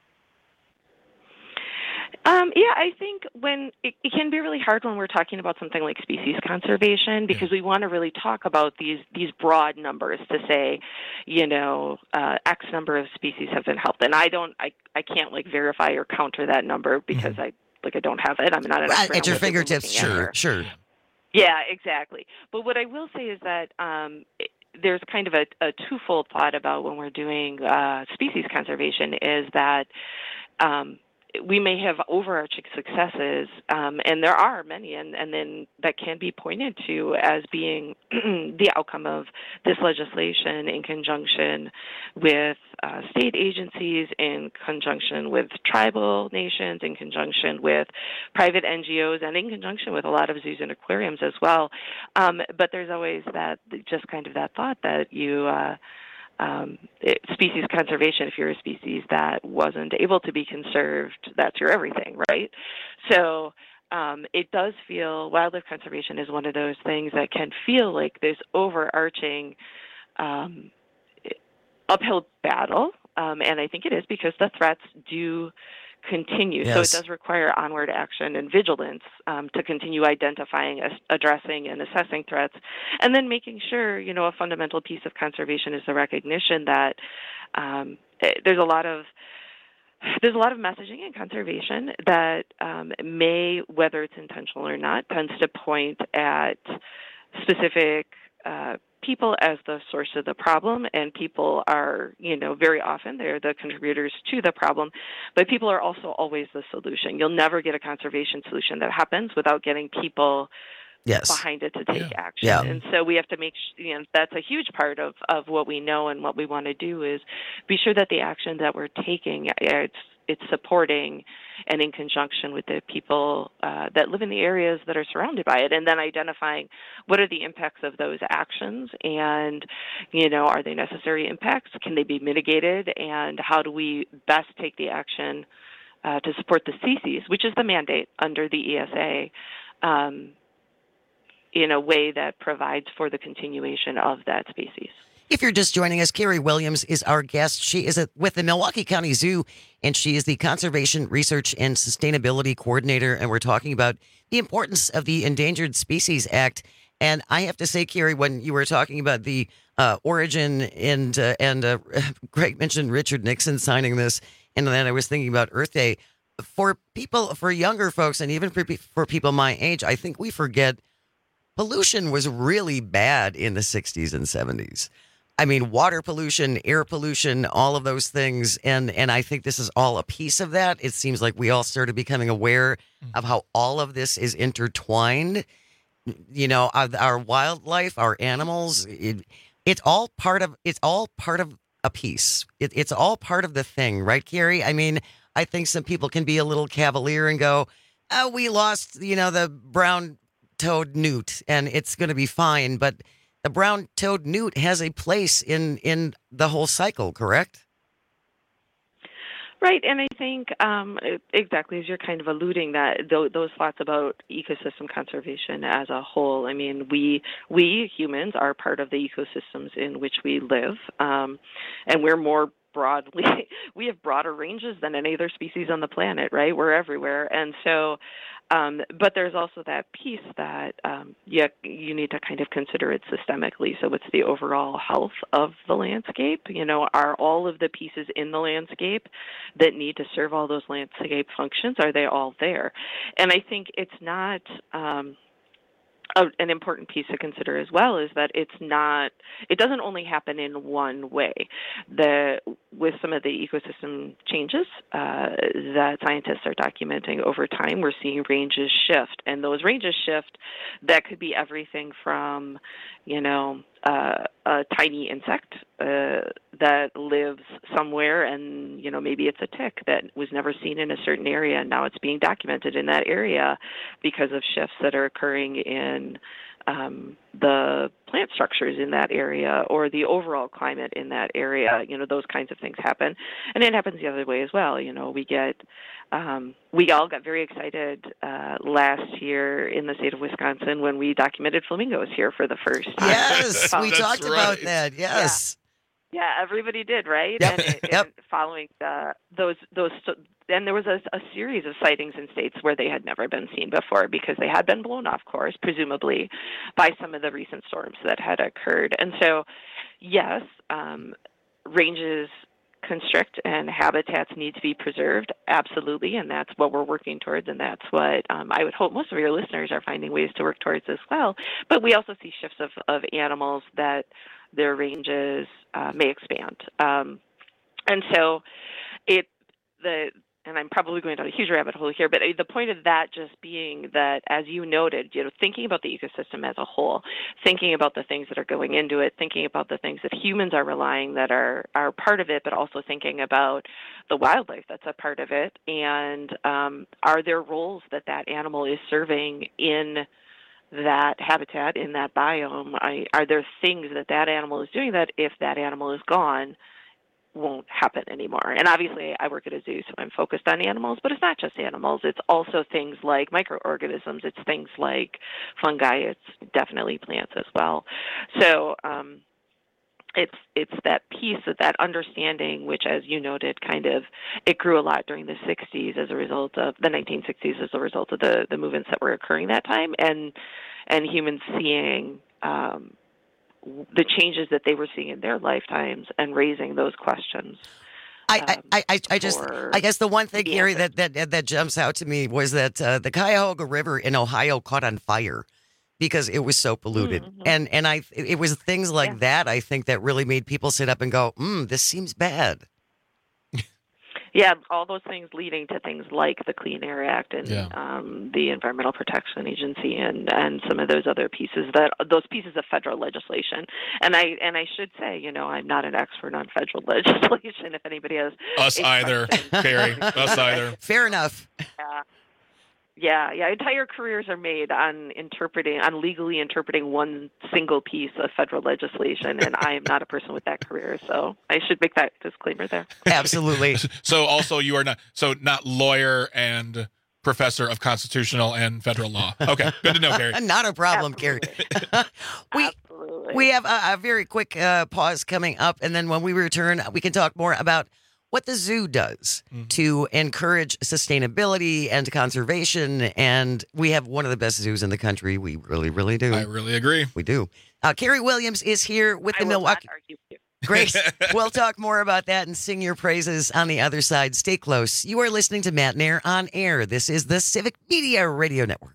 Yeah, I think it can be really hard when we're talking about something like species conservation because we want to really talk about these broad numbers to say, X number of species have been helped, and I can't verify or counter that number because I don't have it. I'm not an expert. At your fingertips, sure. Yeah, exactly. But what I will say is that there's kind of a twofold thought about when we're doing species conservation is that we may have overarching successes, and there are many, and then that can be pointed to as being the outcome of this legislation in conjunction with state agencies, in conjunction with tribal nations, in conjunction with private NGOs, and in conjunction with a lot of zoos and aquariums as well. But there's always that thought that you species conservation, if you're a species that wasn't able to be conserved, that's your everything, right? So it does feel, wildlife conservation is one of those things that can feel like this overarching uphill battle, and I think it is because the threats do continue. Yes. So it does require onward action and vigilance to continue identifying, addressing, and assessing threats, and then making sure, a fundamental piece of conservation is the recognition that there's a lot of messaging in conservation that may, whether it's intentional or not, tends to point at specific people as the source of the problem, and people are, very often they're the contributors to the problem, but people are also always the solution. You'll never get a conservation solution that happens without getting people behind it to take action. Yeah. And so we have to make that's a huge part of what we know and what we want to do is be sure that the action that we're taking, it's supporting and in conjunction with the people that live in the areas that are surrounded by it, and then identifying what are the impacts of those actions, and are they necessary impacts? Can they be mitigated? And how do we best take the action to support the species, which is the mandate under the ESA, in a way that provides for the continuation of that species. If you're just joining us, Carrie Williams is our guest. She is with the Milwaukee County Zoo, and she is the Conservation Research and Sustainability Coordinator, and we're talking about the importance of the Endangered Species Act. And I have to say, Carrie, when you were talking about the origin and Greg mentioned Richard Nixon signing this, and then I was thinking about Earth Day. For younger folks, and even for people my age, I think we forget pollution was really bad in the 60s and 70s. I mean, water pollution, air pollution, all of those things. And I think this is all a piece of that. It seems like we all started becoming aware of how all of this is intertwined. Our wildlife, our animals, it's all part of a piece. It's all part of the thing, right, Carrie? I mean, I think some people can be a little cavalier and go, oh, we lost, the brown-toed newt, and it's going to be fine. But the brown-toed newt has a place in the whole cycle, correct? Right, and I think exactly as you're kind of alluding that those thoughts about ecosystem conservation as a whole. I mean, we humans are part of the ecosystems in which we live, and we're more broadly, we have broader ranges than any other species on the planet, right? We're everywhere. And so, but there's also that piece that you need to kind of consider it systemically. So it's the overall health of the landscape. Are all of the pieces in the landscape that need to serve all those landscape functions, are they all there? And I think it's not... an important piece to consider as well is that it doesn't only happen in one way. With some of the ecosystem changes that scientists are documenting over time, we're seeing ranges shift, and those ranges shift. That could be everything from, a tiny insect that lives somewhere, and maybe it's a tick that was never seen in a certain area, and now it's being documented in that area because of shifts that are occurring in the plant structures in that area or the overall climate in that area. Those kinds of things happen, and it happens the other way as well. We all got very excited last year in the state of Wisconsin when we documented flamingos here for the first time. Yes, we talked about that. Yes. Yeah, everybody did, right? Yep. And following those, and there was a series of sightings in states where they had never been seen before because they had been blown off course, presumably, by some of the recent storms that had occurred. And so, yes, ranges constrict and habitats need to be preserved, absolutely, and that's what we're working towards, and that's what I would hope most of your listeners are finding ways to work towards as well. But we also see shifts of animals that their ranges may expand. And so and I'm probably going down a huge rabbit hole here, but the point of that just being that, as you noted, thinking about the ecosystem as a whole, thinking about the things that are going into it, thinking about the things that humans are relying that are part of it, but also thinking about the wildlife that's a part of it, and are there roles that animal is serving in that habitat, in that biome? Are there things that animal is doing that if that animal is gone, won't happen anymore? And obviously I work at a zoo, so I'm focused on animals, but it's not just animals. It's also things like microorganisms. It's things like fungi. It's definitely plants as well. So it's that piece of that understanding, which, as you noted, it grew a lot during the 60s as a result of the 1960s as a result of the movements that were occurring that time, and humans seeing the changes that they were seeing in their lifetimes and raising those questions. I guess the one thing, Gary, that jumps out to me was that the Cuyahoga River in Ohio caught on fire because it was so polluted. Mm-hmm. And it was things like that, I think, that really made people sit up and go, this seems bad. Yeah, all those things leading to things like the Clean Air Act and the Environmental Protection Agency and some of those other pieces, those pieces of federal legislation. And I should say, I'm not an expert on federal legislation. If anybody has us either, Carrie, us either. Fair enough. Yeah. Entire careers are made on legally interpreting one single piece of federal legislation, and I am not a person with that career, so I should make that disclaimer there. Absolutely. So also you are not lawyer and professor of constitutional and federal law. Okay, good to know, Carrie. Not a problem, Carrie. We have a very quick pause coming up, and then when we return, we can talk more about what the zoo does to encourage sustainability and conservation. And we have one of the best zoos in the country. We really, really do. I really agree. We do. Carrie Williams is here with the Milwaukee. Great. We'll talk more about that and sing your praises on the other side. Stay close. You are listening to Matt Nair on Air. This is the Civic Media Radio Network.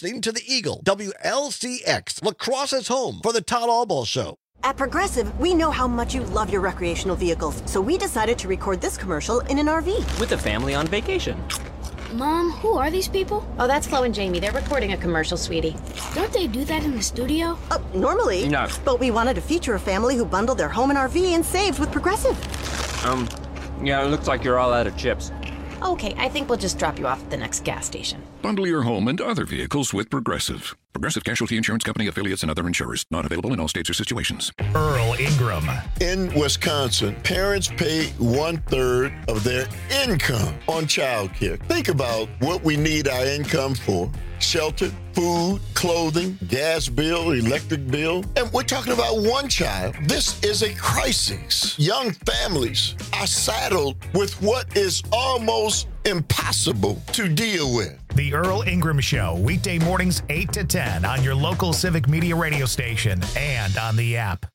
listening to the Eagle, WLCX, La Crosse's home for the Todd Alball Show. At Progressive, we know how much you love your recreational vehicles, so we decided to record this commercial in an RV. With a family on vacation. Mom, who are these people? Oh, that's Flo and Jamie. They're recording a commercial, sweetie. Don't they do that in the studio? Normally. No. But we wanted to feature a family who bundled their home and RV and saved with Progressive. Yeah, it looks like you're all out of chips. Okay, I think we'll just drop you off at the next gas station. Bundle your home and other vehicles with Progressive. Progressive Casualty Insurance Company, affiliates, and other insurers. Not available in all states or situations. Earl Ingram. In Wisconsin, parents pay 1/3 of their income on childcare. Think about what we need our income for. Shelter, food, clothing, gas bill, electric bill. And we're talking about one child. This is a crisis. Young families are saddled with what is almost impossible to deal with. The Earl Ingram Show, weekday mornings 8 to 10 on your local Civic Media radio station and on the app.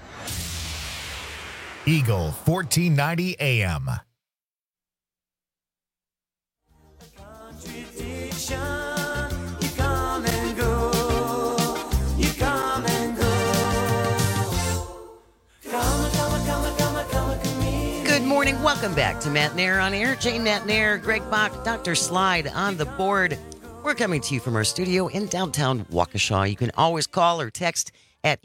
Eagle 1490 AM. Good morning. Welcome back to Matt Nair on Air. Jane Matt Nair, Greg Bach, Dr. Slide on the board. We're coming to you from our studio in downtown Waukesha. You can always call or text at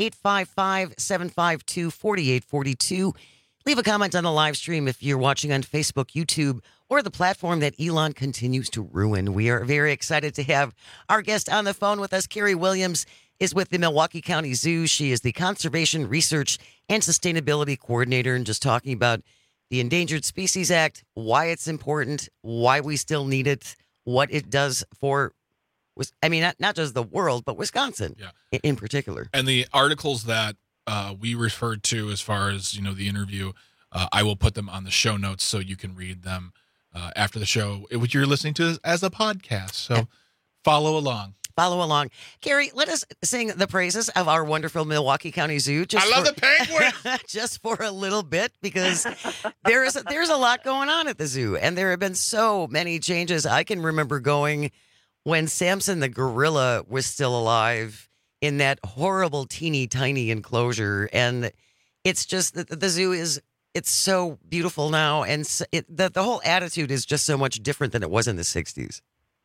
855-752-4842. Leave a comment on the live stream if you're watching on Facebook, YouTube, or the platform that Elon continues to ruin. We are very excited to have our guest on the phone with us. Carrie Williams is with the Milwaukee County Zoo. She is the Conservation Research and Sustainability Coordinator, and just talking about the Endangered Species Act, why it's important, why we still need it, what it does for, not just the world, but Wisconsin in particular. And the articles that we referred to as far as, the interview, I will put them on the show notes so you can read them after the show, which you're listening to as a podcast. So follow along. Follow along. Carrie, let us sing the praises of our wonderful Milwaukee County Zoo. I love the penguins! Just for a little bit, because there's a lot going on at the zoo, and there have been so many changes. I can remember going when Samson the gorilla was still alive in that horrible teeny tiny enclosure, and it's just that the zoo it's so beautiful now, and the whole attitude is just so much different than it was in the 60s.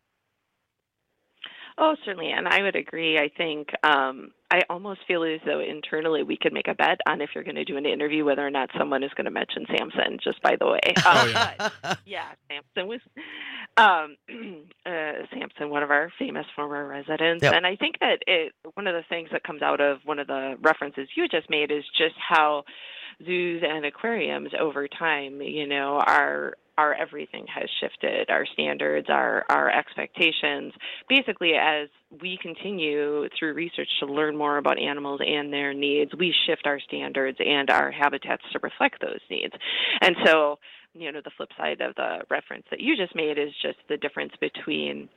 Oh, certainly. And I would agree. I think I almost feel as though internally we could make a bet on if you're going to do an interview, whether or not someone is going to mention Samson, just by the way. But, Samson was Samson, one of our famous former residents. Yep. And I think that one of the things that comes out of one of the references you just made is just how zoos and aquariums over time, our everything has shifted, our standards, our expectations. Basically, as we continue through research to learn more about animals and their needs, we shift our standards and our habitats to reflect those needs. And so, the flip side of the reference that you just made is just the difference between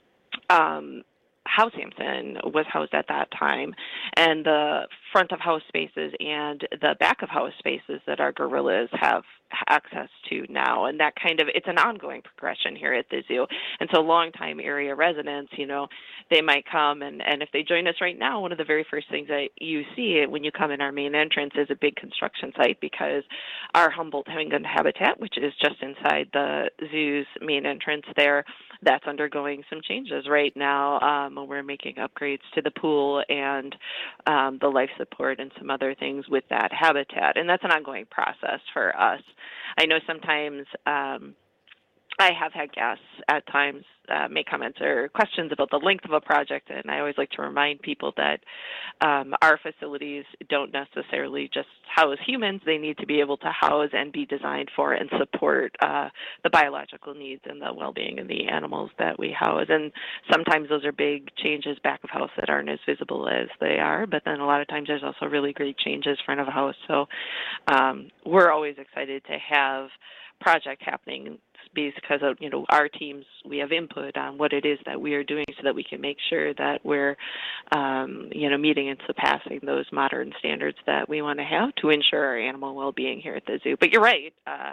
how Samson was housed at that time and the front of house spaces and the back of house spaces that our gorillas have access to now. And that it's an ongoing progression here at the zoo. And so longtime area residents, they might come and if they join us right now, one of the very first things that you see when you come in our main entrance is a big construction site, because our Humboldt penguin habitat, which is just inside the zoo's main entrance there, that's undergoing some changes right now. We're making upgrades to the pool and the life support and some other things with that habitat. And that's an ongoing process for us. I know sometimes I have had guests at times make comments or questions about the length of a project, and I always like to remind people that our facilities don't necessarily just house humans. They need to be able to house and be designed for and support the biological needs and the well-being of the animals that we house. And sometimes those are big changes back of house that aren't as visible as they are, but then a lot of times there's also really great changes front of house. So we're always excited to have project happening because of our teams, we have input on what it is that we are doing so that we can make sure that we're meeting and surpassing those modern standards that we want to have to ensure our animal well-being here at the zoo. But you're right,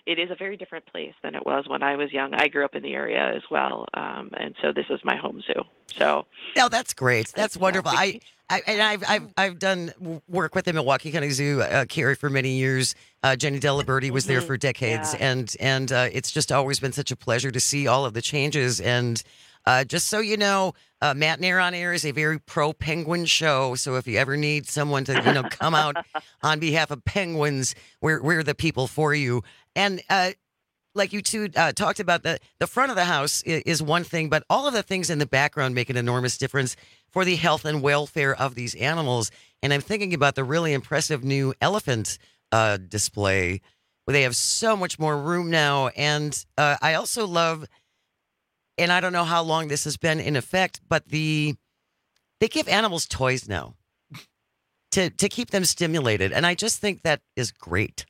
it is a very different place than it was when I was young. I grew up in the area as well, and so this is my home zoo. So, no, that's great. That's wonderful. I've done work with the Milwaukee County Zoo, Carrie, for many years. Jenny Delaberti was there for decades, and it's just always been such a pleasure to see all of the changes. And just so you know, Matt and Air on Air is a very pro-penguin show. So if you ever need someone to come out on behalf of penguins, we're the people for you. And like you two talked about, the front of the house is one thing, but all of the things in the background make an enormous difference for the health and welfare of these animals. And I'm thinking about the really impressive new elephant display, where they have so much more room now. And I also love, and I don't know how long this has been in effect, but they give animals toys now to keep them stimulated. And I just think that is great.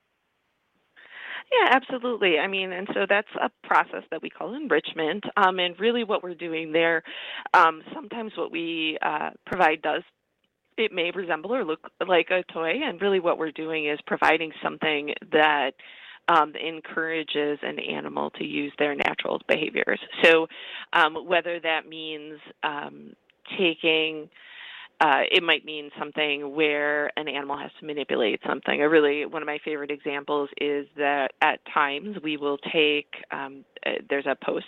Yeah, absolutely. I mean, and so that's a process that we call enrichment. And really what we're doing there, sometimes what we provide it may resemble or look like a toy. And really what we're doing is providing something that encourages an animal to use their natural behaviors. So whether that means taking... it might mean something where an animal has to manipulate something. One of my favorite examples is that at times we will take, there's a post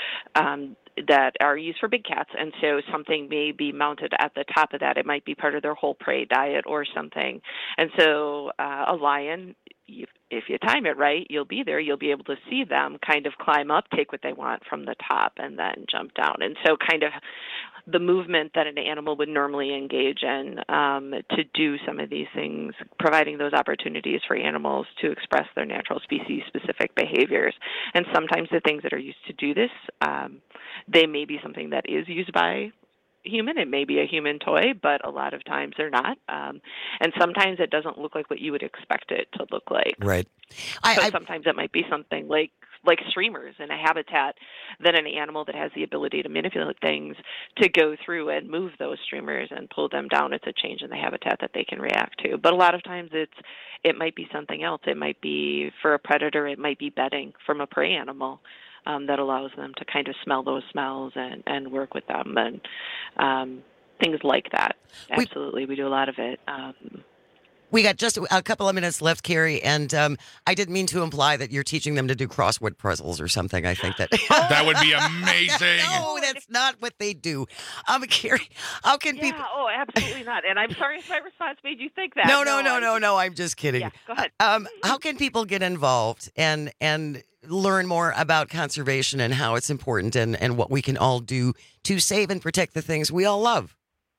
that are used for big cats, and so something may be mounted at the top of that. It might be part of their whole prey diet or something. And so a lion, if you time it right, you'll be there. You'll be able to see them kind of climb up, take what they want from the top, and then jump down. And so kind of the movement that an animal would normally engage in to do some of these things, providing those opportunities for animals to express their natural species-specific behaviors. And sometimes the things that are used to do this, they may be something that is used by human. It may be a human toy, but a lot of times they're not. And sometimes it doesn't look like what you would expect it to look like. Right. Sometimes it might be something like streamers in a habitat, then an animal that has the ability to manipulate things to go through and move those streamers and pull them down. It's a change in the habitat that they can react to. But a lot of times it might be something else. It might be for a predator. It might be bedding from a prey animal. That allows them to kind of smell those smells and work with them and things like that. Absolutely, we do a lot of it. We got just a couple of minutes left, Carrie, and I didn't mean to imply that you're teaching them to do crossword puzzles or something. I think that that would be amazing. No, that's not what they do. Carrie, how can people? Oh, absolutely not. And I'm sorry if my response made you think that. No. I'm just kidding. Yeah, go ahead. How can people get involved and learn more about conservation and how it's important and what we can all do to save and protect the things we all love?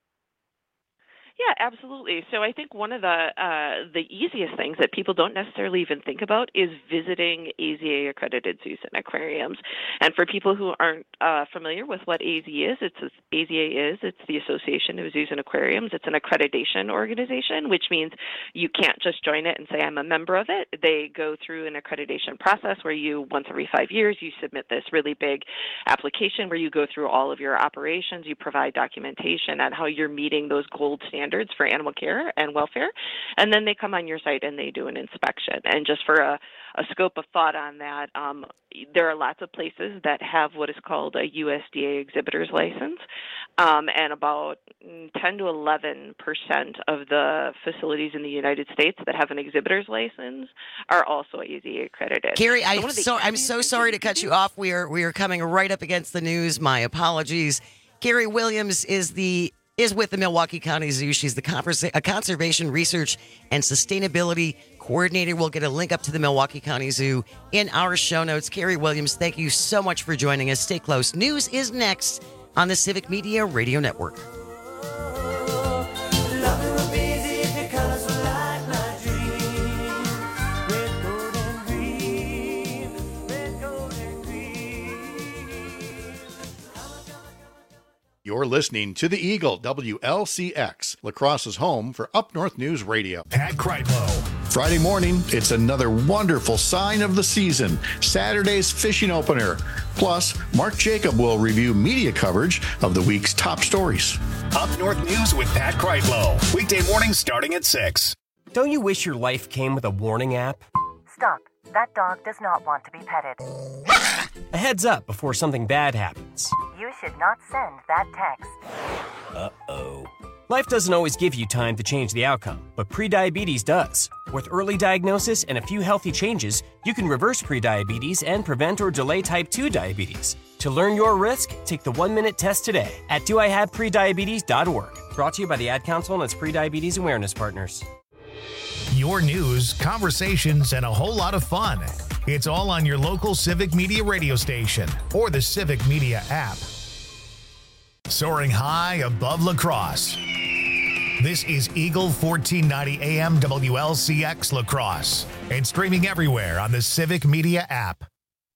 Yeah, absolutely. So I think one of the easiest things that people don't necessarily even think about is visiting AZA-accredited zoos and aquariums. And for people who aren't familiar with what AZA is, it's the Association of Zoos and Aquariums. It's an accreditation organization, which means you can't just join it and say, I'm a member of it. They go through an accreditation process where once every 5 years, you submit this really big application where you go through all of your operations, you provide documentation on how you're meeting those gold standards for animal care and welfare, and then they come on your site and they do an inspection. And just for a scope of thought on that, there are lots of places that have what is called a USDA exhibitor's license, and about 10 to 11% of the facilities in the United States that have an exhibitor's license are also AZA accredited. Carrie, I'm so sorry to cut you off. We are coming right up against the news. My apologies. Carrie Williams is with the Milwaukee County Zoo. She's the Conservation Research and Sustainability Coordinator. We'll get a link up to the Milwaukee County Zoo in our show notes. Carrie Williams, thank you so much for joining us. Stay close. News is next on the Civic Media Radio Network. You're listening to The Eagle, WLCX, La Crosse's home for Up North News Radio. Pat Kreitlow. Friday morning, it's another wonderful sign of the season, Saturday's fishing opener. Plus, Mark Jacob will review media coverage of the week's top stories. Up North News with Pat Kreitlow. Weekday mornings starting at 6. Don't you wish your life came with a warning app? Stop. That dog does not want to be petted. A heads up before something bad happens. You should not send that text. Uh-oh. Life doesn't always give you time to change the outcome, but prediabetes does. With early diagnosis and a few healthy changes, you can reverse prediabetes and prevent or delay type 2 diabetes. To learn your risk, take the 1-minute test today at doihaveprediabetes.org. Brought to you by the Ad Council and its prediabetes awareness partners. Your news, conversations, and a whole lot of fun. It's all on your local Civic Media radio station or the Civic Media app. Soaring high above La Crosse. This is Eagle 1490 AM WLCX La Crosse and streaming everywhere on the Civic Media app.